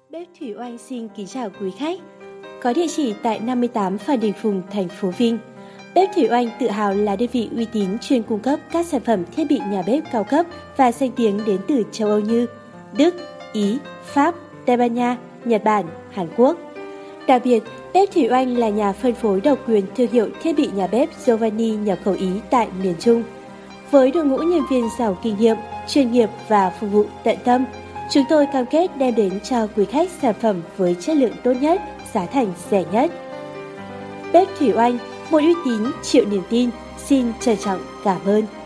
Bếp Thủy Oanh xin kính chào quý khách. Có địa chỉ tại 58 Phan Đình Phùng, thành phố Vinh. Bếp Thủy Oanh tự hào là đơn vị uy tín chuyên cung cấp các sản phẩm thiết bị nhà bếp cao cấp và danh tiếng đến từ châu Âu như Đức, Ý, Pháp, Tây Ban Nha, Nhật Bản, Hàn Quốc. Đặc biệt, Bếp Thủy Oanh là nhà phân phối độc quyền thương hiệu thiết bị nhà bếp Giovanni nhập khẩu Ý tại miền Trung. Với đội ngũ nhân viên giàu kinh nghiệm, chuyên nghiệp và phục vụ tận tâm, chúng tôi cam kết đem đến cho quý khách sản phẩm với chất lượng tốt nhất, giá thành rẻ nhất. Bếp Thủy Oanh, một uy tín triệu niềm tin. Xin trân trọng cảm ơn.